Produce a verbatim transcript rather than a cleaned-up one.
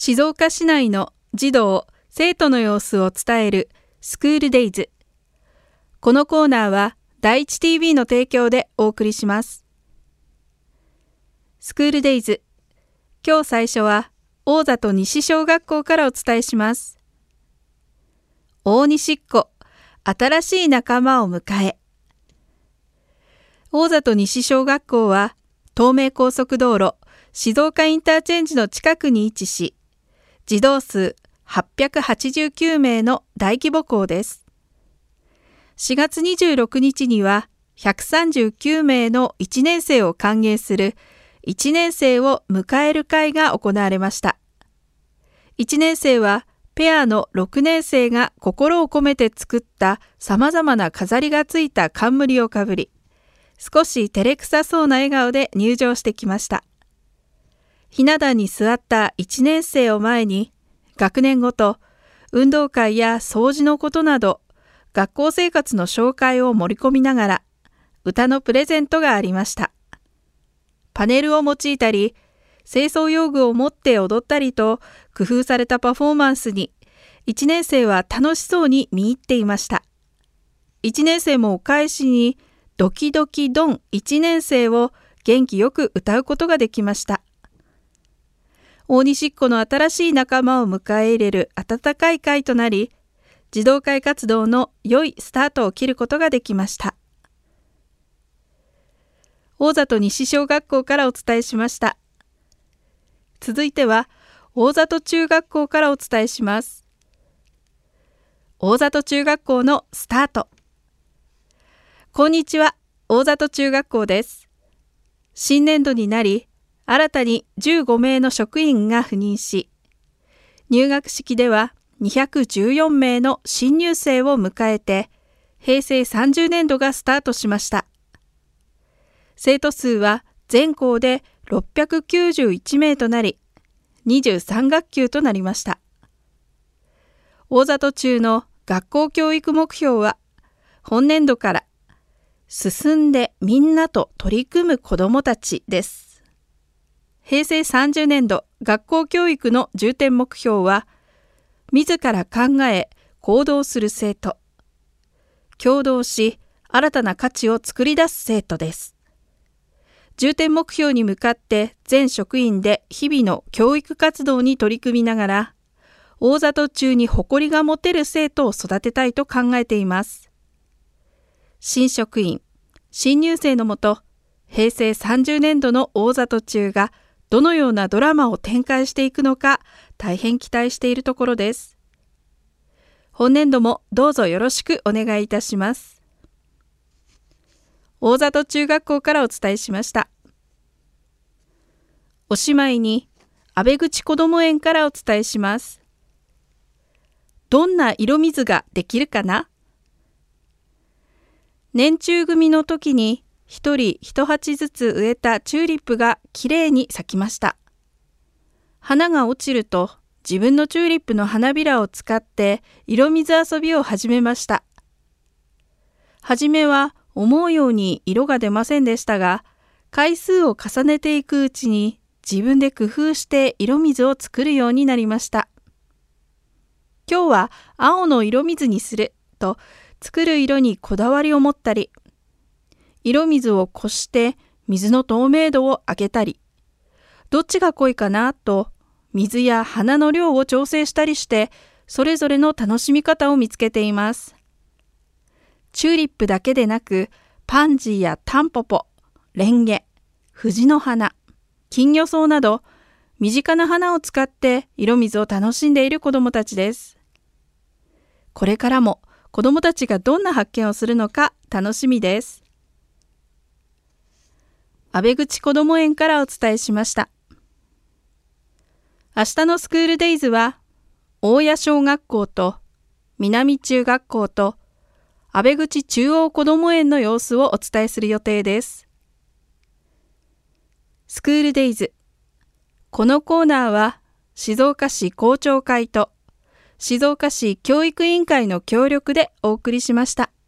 静岡市内の児童・生徒の様子を伝えるスクールデイズ。このコーナーは第一 ティーブイ の提供でお送りします。スクールデイズ。今日最初は大里西小学校からお伝えします。大西っ子、新しい仲間を迎え。大里西小学校は東名高速道路静岡インターチェンジの近くに位置し、児童数はっぴゃくはちじゅうきゅうめいの大規模校です。しがつにじゅうろくにちにはひゃくさんじゅうきゅうめいのいちねん生を歓迎するいちねん生を迎える会が行われました。いちねん生はペアのろくねん生が心を込めて作ったさまざまな飾りがついた冠をかぶり、少し照れくさそうな笑顔で入場してきました。ひな壇に座ったいちねん生を前に、学年ごと運動会や掃除のことなど、学校生活の紹介を盛り込みながら、歌のプレゼントがありました。パネルを用いたり、清掃用具を持って踊ったりと、工夫されたパフォーマンスに、いちねん生は楽しそうに見入っていました。いちねん生もお返しに、ドキドキドンいちねん生を元気よく歌うことができました。大西っ子の新しい仲間を迎え入れる温かい会となり、児童会活動の良いスタートを切ることができました。大里西小学校からお伝えしました。続いては大里中学校からお伝えします。大里中学校のスタート。こんにちは、大里中学校です。新年度になり、新たにじゅうごめいの職員が赴任し、入学式ではにひゃくじゅうよんめいの新入生を迎えて、へいせいさんじゅうねんどがスタートしました。生徒数は全校でろっぴゃくきゅうじゅういちめいとなり、にじゅうさんがっきゅうとなりました。大里中の学校教育目標は、本年度から進んでみんなと取り組む子どもたちです。へいせいさんじゅうねんど学校教育の重点目標は、自ら考え行動する生徒、協働し新たな価値を作り出す生徒です。重点目標に向かって全職員で日々の教育活動に取り組みながら、大里中に誇りが持てる生徒を育てたいと考えています。新職員、新入生のもと、へいせいさんじゅうねんどの大里中がどのようなドラマを展開していくのか大変期待しているところです。本年度もどうぞよろしくお願いいたします。大里中学校からお伝えしました。おしまいに阿部口こども園からお伝えします。どんな色水ができるかな？年中組の時に一人一鉢ずつ植えたチューリップがきれいに咲きました。花が落ちると自分のチューリップの花びらを使って色水遊びを始めました。はじめは思うように色が出ませんでしたが、回数を重ねていくうちに自分で工夫して色水を作るようになりました。今日は青の色水にすると作る色にこだわりを持ったり、色水をこして水の透明度を上げたり、どっちが濃いかなと水や花の量を調整したりして、それぞれの楽しみ方を見つけています。チューリップだけでなく、パンジーやタンポポ、レンゲ、藤の花、金魚草など、身近な花を使って色水を楽しんでいる子どもたちです。これからも子どもたちがどんな発見をするのか楽しみです。阿部口こども園からお伝えしました。明日のスクールデイズは、大谷小学校と南中学校と阿部口中央こども園の様子をお伝えする予定です。スクールデイズ。このコーナーは静岡市校長会と静岡市教育委員会の協力でお送りしました。